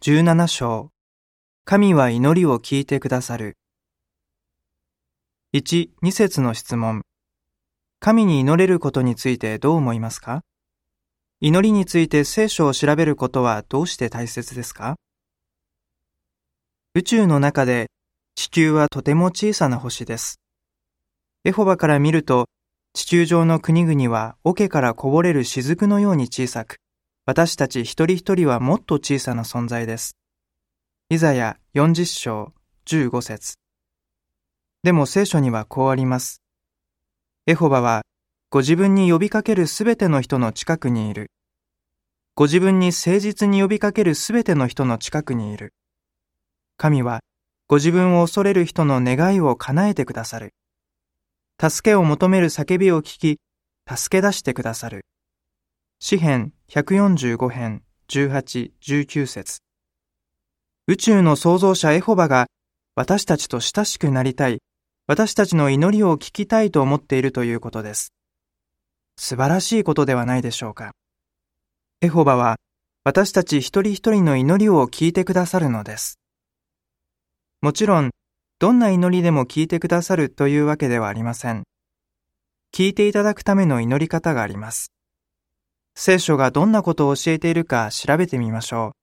17章、神は祈りを聞いてくださる。1、2節の質問。神に祈れることについてどう思いますか？祈りについて聖書を調べることはどうして大切ですか？宇宙の中で地球はとても小さな星です。エホバから見ると、地球上の国々は桶からこぼれる雫のように小さく、私たち一人一人はもっと小さな存在です。イザヤ40章15節。でも聖書にはこうあります。エホバはご自分に呼びかけるすべての人の近くにいる。ご自分に誠実に呼びかけるすべての人の近くにいる。神はご自分を恐れる人の願いを叶えてくださる。助けを求める叫びを聞き、助け出してくださる。詩編145編18、19節。宇宙の創造者エホバが私たちと親しくなりたい、私たちの祈りを聞きたいと思っているということです。素晴らしいことではないでしょうか。エホバは私たち一人一人の祈りを聞いてくださるのです。もちろん、どんな祈りでも聞いてくださるというわけではありません。聞いていただくための祈り方があります。聖書がどんなことを教えているか調べてみましょう。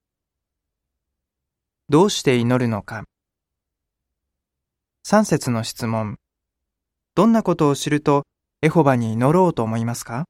どうして祈るのか。3節の質問。どんなことを知るとエホバに祈ろうと思いますか？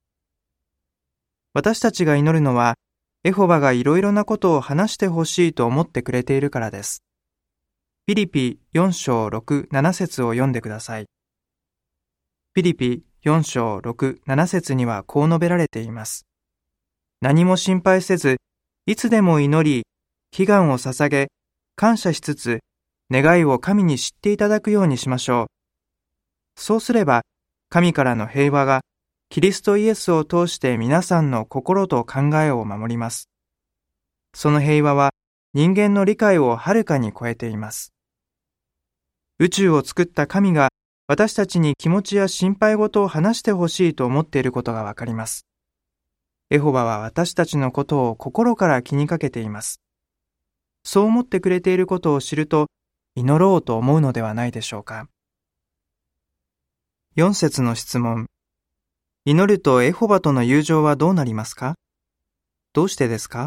私たちが祈るのは、エホバがいろいろなことを話してほしいと思ってくれているからです。ピリピ4章6、7節を読んでください。ピリピ4章6、7節にはこう述べられています。何も心配せず、いつでも祈り、祈願を捧げ、感謝しつつ、願いを神に知っていただくようにしましょう。そうすれば、神からの平和が、キリストイエスを通して皆さんの心と考えを守ります。その平和は、人間の理解をはるかに超えています。宇宙を作った神が、私たちに気持ちや心配事を話してほしいと思っていることがわかります。エホバは私たちのことを心から気にかけています。そう思ってくれていることを知ると、祈ろうと思うのではないでしょうか。4節の質問。祈るとエホバとの友情はどうなりますか？どうしてですか？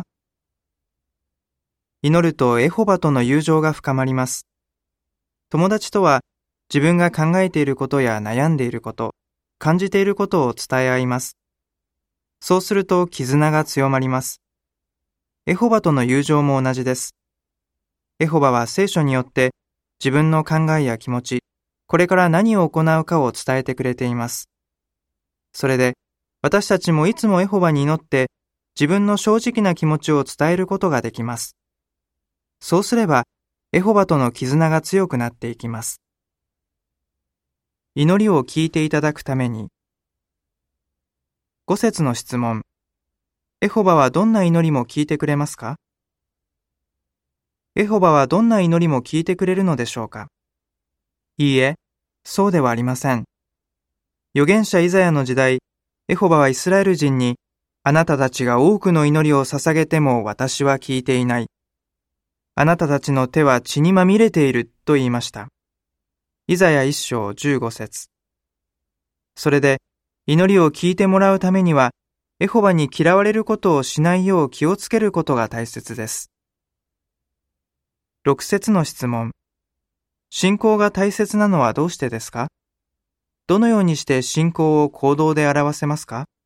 祈るとエホバとの友情が深まります。友達とは、自分が考えていることや悩んでいること、感じていることを伝え合います。そうすると絆が強まります。エホバとの友情も同じです。エホバは聖書によって自分の考えや気持ち、これから何を行うかを伝えてくれています。それで私たちもいつもエホバに祈って自分の正直な気持ちを伝えることができます。そうすればエホバとの絆が強くなっていきます。祈りを聞いていただくために。5節の質問。エホバはどんな祈りも聞いてくれますか？エホバはどんな祈りも聞いてくれるのでしょうか？いいえ、そうではありません。預言者イザヤの時代、エホバはイスラエル人に、あなたたちが多くの祈りを捧げても私は聞いていない。あなたたちの手は血にまみれていると言いました。イザヤ1章15節。それで、祈りを聞いてもらうためには、エホバに嫌われることをしないよう気をつけることが大切です。6節の質問。信仰が大切なのはどうしてですか？どのようにして信仰を行動で表せますか？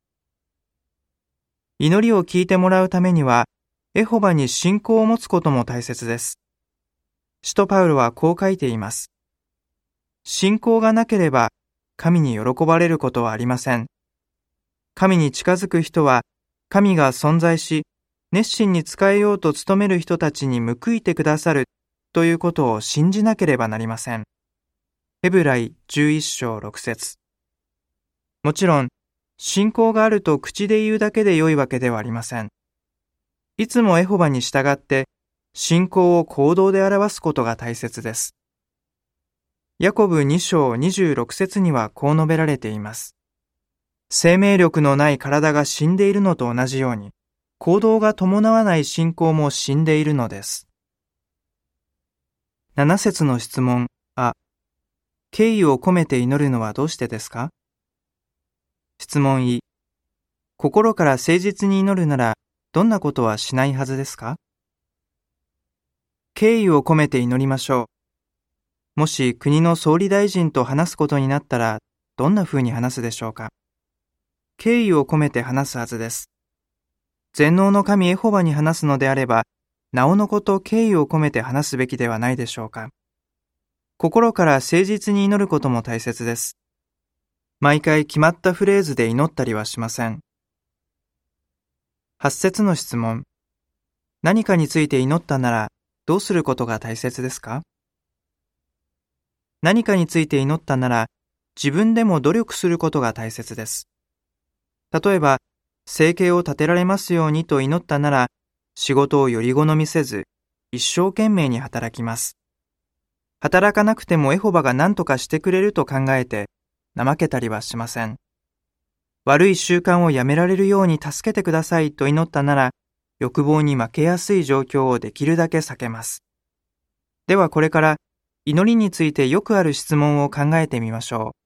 祈りを聞いてもらうためには、エホバに信仰を持つことも大切です。使徒パウロはこう書いています。信仰がなければ、神に喜ばれることはありません。神に近づく人は、神が存在し、熱心に仕えようと努める人たちに報いてくださるということを信じなければなりません。ヘブライ11章6節。もちろん、信仰があると口で言うだけで良いわけではありません。いつもエホバに従って、信仰を行動で表すことが大切です。ヤコブ2章26節にはこう述べられています。生命力のない体が死んでいるのと同じように、 行動が伴わない信仰も死んでいるのです。7節の質問あ、敬意を込めて祈るのはどうしてですか？質問い、心から誠実に祈るならどんなことはしないはずですか？敬意を込めて祈りましょう。もし国の総理大臣と話すことになったらどんなふうに話すでしょうか？敬意を込めて話すはずです。全能の神エホバに話すのであれば、なおのこと敬意を込めて話すべきではないでしょうか。心から誠実に祈ることも大切です。毎回決まったフレーズで祈ったりはしません。8節の質問。何かについて祈ったならどうすることが大切ですか？何かについて祈ったなら自分でも努力することが大切です。例えば、生計を立てられますようにと祈ったなら、仕事をより好みせず、一生懸命に働きます。働かなくてもエホバが何とかしてくれると考えて、怠けたりはしません。悪い習慣をやめられるように助けてくださいと祈ったなら、欲望に負けやすい状況をできるだけ避けます。ではこれから、祈りについてよくある質問を考えてみましょう。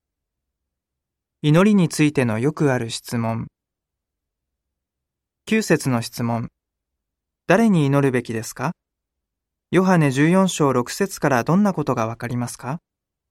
祈りについてのよくある質問。9節の質問。誰に祈るべきですか？ヨハネ14章6節からどんなことがわかりますか？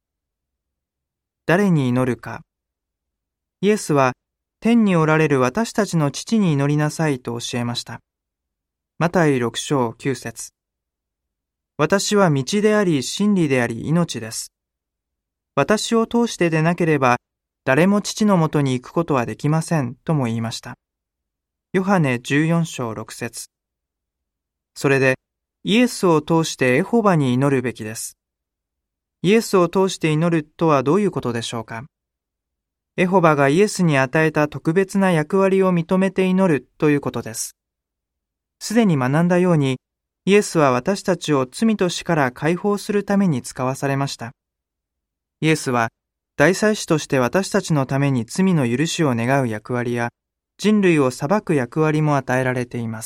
誰に祈るか。イエスは、天におられる私たちの父に祈りなさいと教えました。マタイ6章9節。私は道であり真理であり命です。私を通してでなければ、誰も父のもとに行くことはできませんとも言いました。ヨハネ14章6節。それで、イエスを通してエホバに祈るべきです。イエスを通して祈るとはどういうことでしょうか？エホバがイエスに与えた特別な役割を認めて祈るということです。すでに学んだように、イエスは私たちを罪と死から解放するために使わされました。イエスは、大祭司として私たちのために罪の許しを願う役割や、人類を裁く役割も与えられています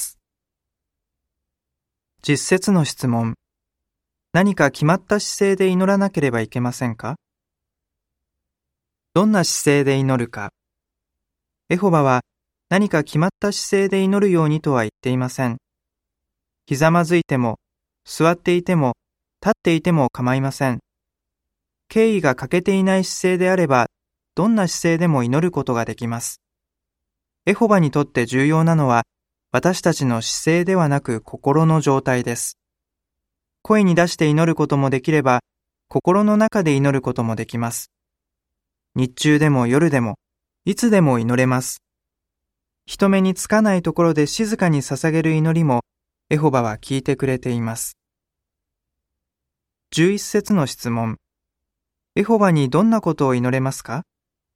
。10節の質問。何か決まった姿勢で祈らなければいけませんか？どんな姿勢で祈るか。エホバは何か決まった姿勢で祈るようにとは言っていません。ひざまずいても、座っていても、立っていても構いません。敬意が欠けていない姿勢であれば、どんな姿勢でも祈ることができます。エホバにとって重要なのは、私たちの姿勢ではなく心の状態です。声に出して祈ることもできれば、心の中で祈ることもできます。日中でも夜でも、いつでも祈れます。人目につかないところで静かに捧げる祈りも、エホバは聞いてくれています。11節の質問。エホバにどんなことを祈れますか？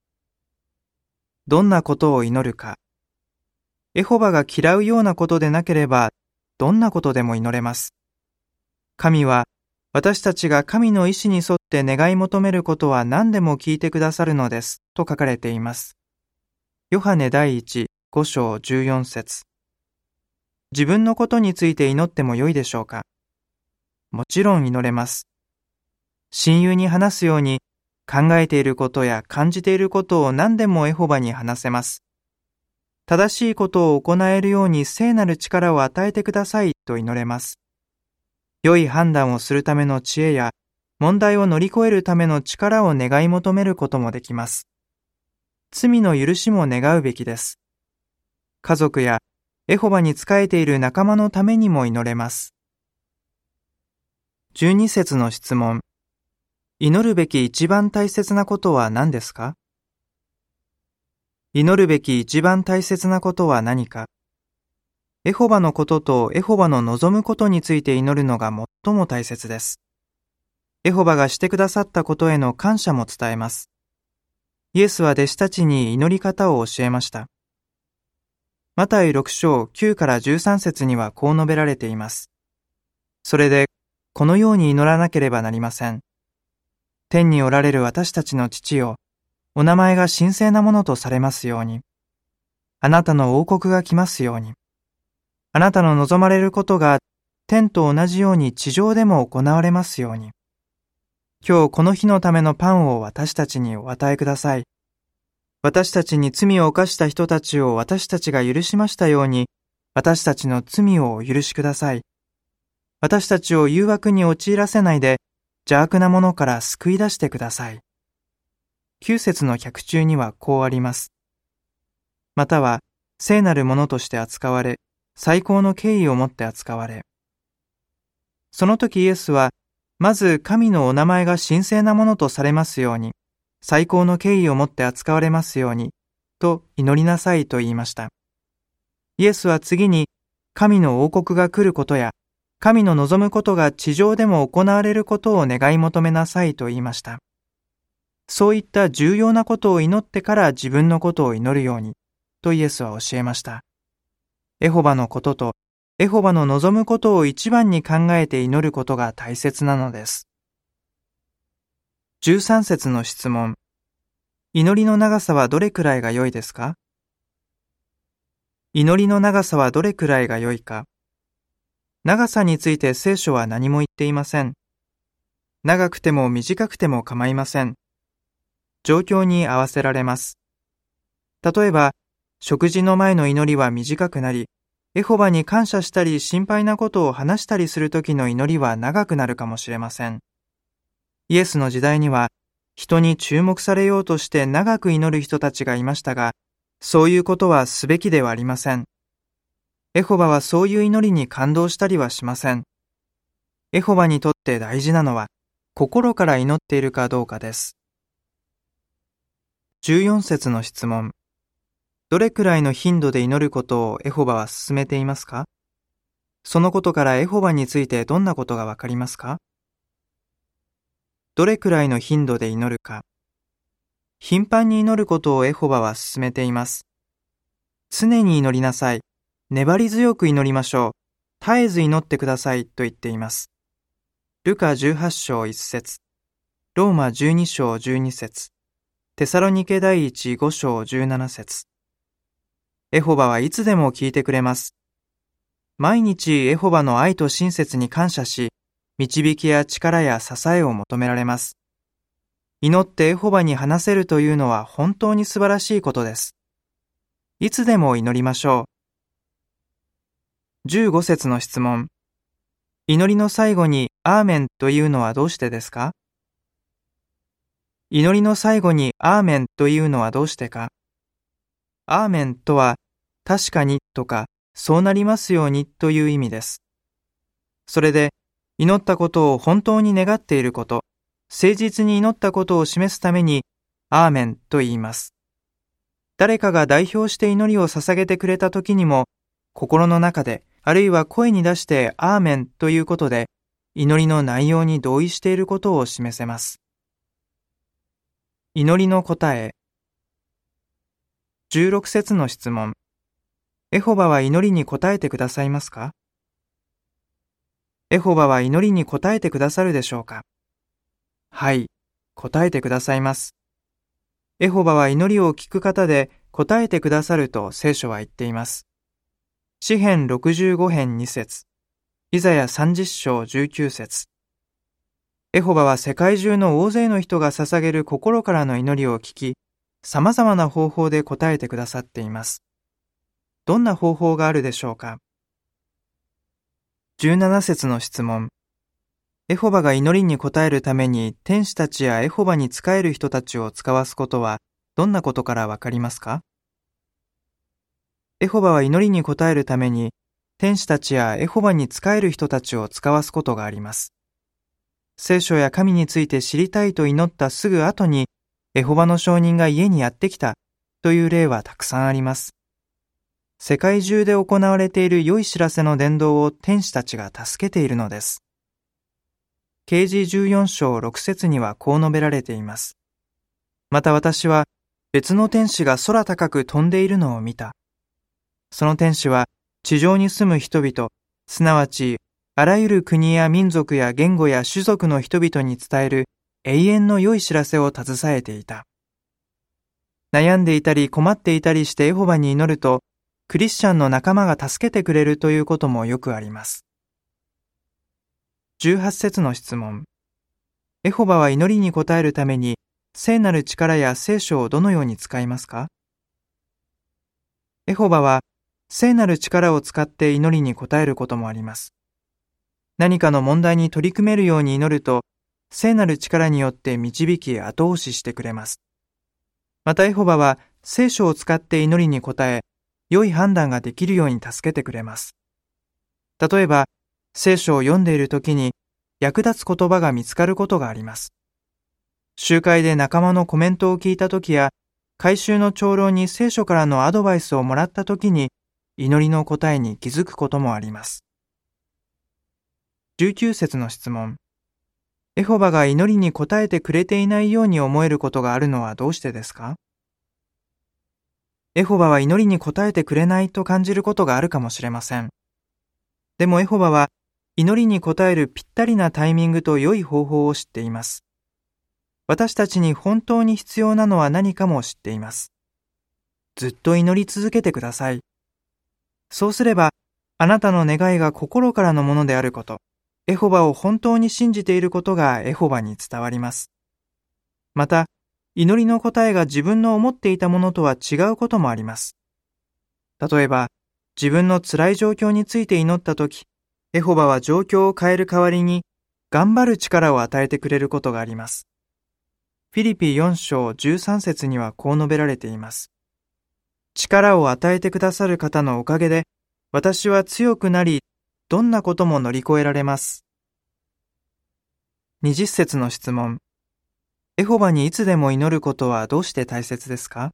どんなことを祈るか。エホバが嫌うようなことでなければ、どんなことでも祈れます。神は、私たちが神の意志に沿って願い求めることは何でも聞いてくださるのです、と書かれています。ヨハネ第1、5章14節。自分のことについて祈ってもよいでしょうか？もちろん祈れます。親友に話すように、考えていることや感じていることを何でもエホバに話せます。正しいことを行えるように聖なる力を与えてくださいと祈れます。良い判断をするための知恵や、問題を乗り越えるための力を願い求めることもできます。罪の許しも願うべきです。家族やエホバに仕えている仲間のためにも祈れます。12節の質問。祈るべき一番大切なことは何ですか？祈るべき一番大切なことは何か。エホバのこととエホバの望むことについて祈るのが最も大切です。エホバがしてくださったことへの感謝も伝えます。イエスは弟子たちに祈り方を教えました。マタイ6章9から13節にはこう述べられています。それで、このように祈らなければなりません。天におられる私たちの父よ、お名前が神聖なものとされますように。あなたの王国が来ますように。 あなたの望まれることが天と同じように地上でも行われますように。今日この日のためのパンを私たちにお与えください。私たちに罪を犯した人たちを私たちが許しましたように、私たちの罪をお許しください。私たちを誘惑に陥らせないで、邪悪なものから救い出してください。9節の脚注にはこうあります。または、聖なるものとして扱われ、最高の敬意をもって扱われ。その時イエスは、まず神のお名前が神聖なものとされますように、最高の敬意をもって扱われますように、と祈りなさいと言いました。イエスは次に、神の王国が来ることや、神の望むことが地上でも行われることを願い求めなさいと言いました。そういった重要なことを祈ってから自分のことを祈るように、とイエスは教えました。エホバのことと、エホバの望むことを一番に考えて祈ることが大切なのです。13節の質問。祈りの長さはどれくらいが良いですか？祈りの長さはどれくらいが良いか。長さについて聖書は何も言っていません。長くても短くても構いません。状況に合わせられます。例えば、食事の前の祈りは短くなり、エホバに感謝したり心配なことを話したりするときの祈りは長くなるかもしれません。イエスの時代には、人に注目されようとして長く祈る人たちがいましたが、そういうことはすべきではありません。エホバはそういう祈りに感動したりはしません。エホバにとって大事なのは、心から祈っているかどうかです。14節の質問。どれくらいの頻度で祈ることをエホバは勧めていますか？そのことからエホバについてどんなことがわかりますか？どれくらいの頻度で祈るか。頻繁に祈ることをエホバは勧めています。常に祈りなさい。粘り強く祈りましょう。絶えず祈ってくださいと言っています。ルカ18章1節、ローマ12章12節、テサロニケ第15章17節。エホバはいつでも聞いてくれます。毎日エホバの愛と親切に感謝し、導きや力や支えを求められます。祈ってエホバに話せるというのは本当に素晴らしいことです。いつでも祈りましょう。15節の質問。祈りの最後にアーメンというのはどうしてですか？祈りの最後にアーメンというのはどうしてか？アーメンとは確かにとかそうなりますようにという意味です。それで祈ったことを本当に願っていること、誠実に祈ったことを示すためにアーメンと言います。誰かが代表して祈りを捧げてくれた時にも、心の中であるいは声に出してアーメンということで、祈りの内容に同意していることを示せます。祈りの答え。16節の質問。エホバは祈りに答えてくださいますか？エホバは祈りに答えてくださるでしょうか？はい、答えてくださいます。エホバは祈りを聞く方で答えてくださると聖書は言っています。詩編65編2節、イザヤ30章19節。エホバは世界中の大勢の人が捧げる心からの祈りを聞き、様々な方法で答えてくださっています。どんな方法があるでしょうか？17節の質問。エホバが祈りに応えるために天使たちやエホバに仕える人たちを使わすことはどんなことからわかりますか？エホバは祈りに応えるために天使たちやエホバに仕える人たちを使わすことがあります。聖書や神について知りたいと祈ったすぐ後にエホバの証人が家にやってきたという例はたくさんあります。世界中で行われている良い知らせの伝道を天使たちが助けているのです。啓示14章6節にはこう述べられています。また私は別の天使が空高く飛んでいるのを見た。その天使は地上に住む人々、すなわちあらゆる国や民族や言語や種族の人々に伝える永遠の良い知らせを携えていた。悩んでいたり困っていたりしてエホバに祈ると、 クリスチャンの仲間が助けてくれるということもよくあります。18節の質問。エホバは祈りに応えるために聖なる力や聖書をどのように使いますか？エホバは聖なる力を使って祈りに応えることもあります。何かの問題に取り組めるように祈ると、聖なる力によって導き後押ししてくれます。またエホバは聖書を使って祈りに応え、良い判断ができるように助けてくれます。例えば、聖書を読んでいるときに役立つ言葉が見つかることがあります。集会で仲間のコメントを聞いたときや、改宗の長老に聖書からのアドバイスをもらったときに、祈りの答えに気づくこともあります。19節の質問。エホバが祈りに応えてくれていないように思えることがあるのはどうしてですか？エホバは祈りに応えてくれないと感じることがあるかもしれません。でもエホバは祈りに応えるぴったりなタイミングと良い方法を知っています。私たちに本当に必要なのは何かも知っています。ずっと祈り続けてください。そうすれば、あなたの願いが心からのものであること、エホバを本当に信じていることがエホバに伝わります。また、祈りの答えが自分の思っていたものとは違うこともあります。例えば、自分の辛い状況について祈ったとき、エホバは状況を変える代わりに、頑張る力を与えてくれることがあります。フィリピ4章13節にはこう述べられています。力を与えてくださる方のおかげで、私は強くなり、どんなことも乗り越えられます。20節の質問。エホバにいつでも祈ることはどうして大切ですか？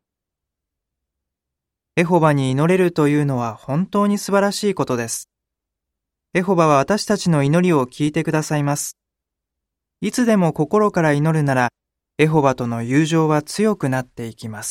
エホバに祈れるというのは本当に素晴らしいことです。エホバは私たちの祈りを聞いてくださいます。いつでも心から祈るなら、エホバとの友情は強くなっていきます。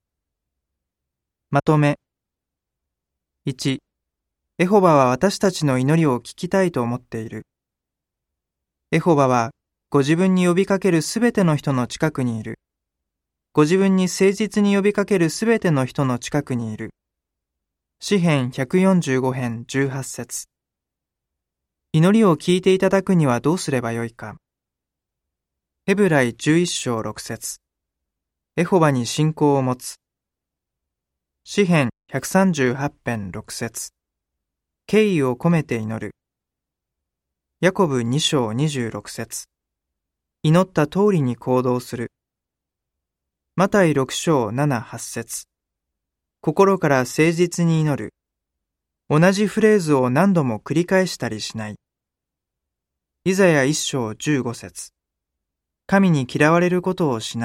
まとめ。1、エホバは私たちの祈りを聞きたいと思っている。エホバはご自分に呼びかけるすべての人の近くにいる。ご自分に誠実に呼びかけるすべての人の近くにいる。詩編145編18節。祈りを聞いていただくにはどうすればよいか。ヘブライ11章6節。エホバに信仰を持つ。詩編138編6節。敬意を込めて祈る。ヤコブ2章26節。祈った通りに行動する。マタイ6章7、8節。心から誠実に祈る。同じフレーズを何度も繰り返したりしない。イザヤ1章15節。神に嫌われることをしない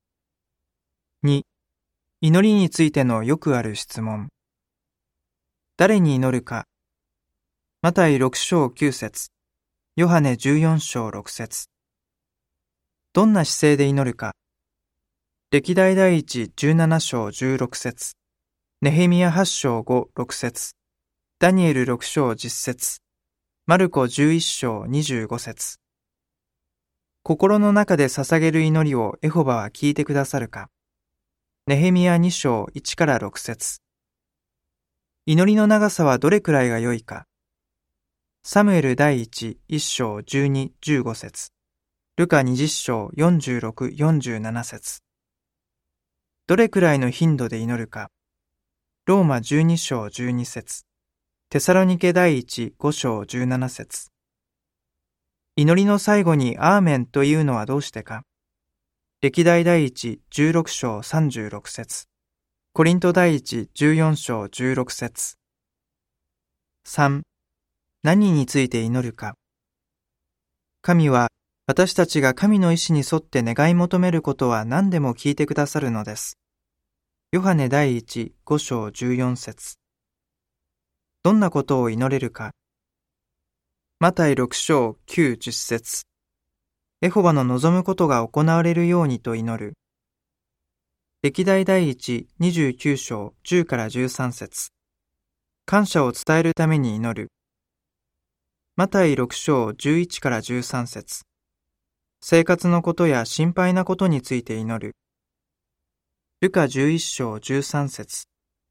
。2、祈りについてのよくある質問。誰に祈るか。マタイ6章9節。ヨハネ14章6節。どんな姿勢で祈るか。歴代第一17章16節。ネヘミヤ8章5、6節。ダニエル6章10節。マルコ11章25節。心の中で捧げる祈りをエホバは聞いてくださるか。ネヘミヤ2章1から6節。祈りの長さはどれくらいが良いか。サムエル第1、1章12、15節。ルカ20章46、47節。どれくらいの頻度で祈るか。ローマ12章12節。テサロニケ第1、5章17節。祈りの最後にアーメンというのはどうしてか。歴代第一16章36節。コリント第一14章16節。3、何について祈るか。神は私たちが神の意志に沿って願い求めることは何でも聞いてくださるのです。ヨハネ第一5章14節。どんなことを祈れるか。マタイ6章9、10節。エホバの望むことが行われるようにと祈る。歴代第一29章10から13節。感謝を伝えるために祈る。マタイ6章11から13節。生活のことや心配なことについて祈る。ルカ11章13節。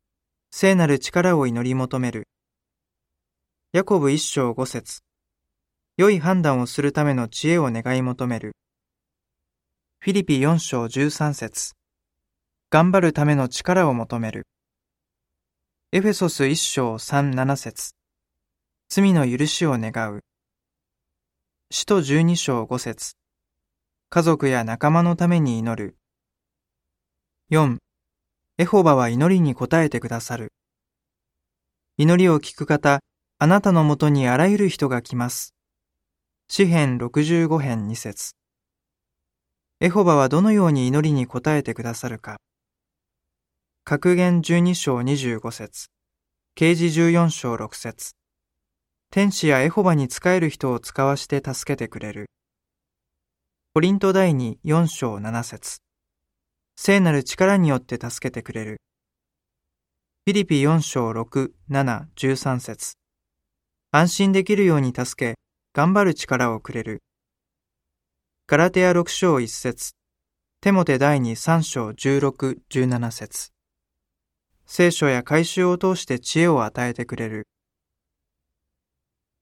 聖なる力を祈り求める。ヤコブ一章5節。良い判断をするための知恵を願い求める。フィリピ4章13節。頑張るための力を求める。エフェソス一章3、7節。罪の許しを願う。使徒12章5節。家族や仲間のために祈る。4. エホバは祈りに応えてくださる。祈りを聞く方、あなたのもとにあらゆる人が来ます。詩編65編2節。エホバはどのように祈りに応えてくださるか。格言12章25節。啓示14章6節。天使やエホバに仕える人を使わして助けてくれる。コリント第2 4章7節。聖なる力によって助けてくれる。フィリピ4章6、7、13節。安心できるように助け、頑張る力をくれる。ガラテヤ6章1節。テモテ第2 3章16、17節。聖書や改宗を通して知恵を与えてくれる。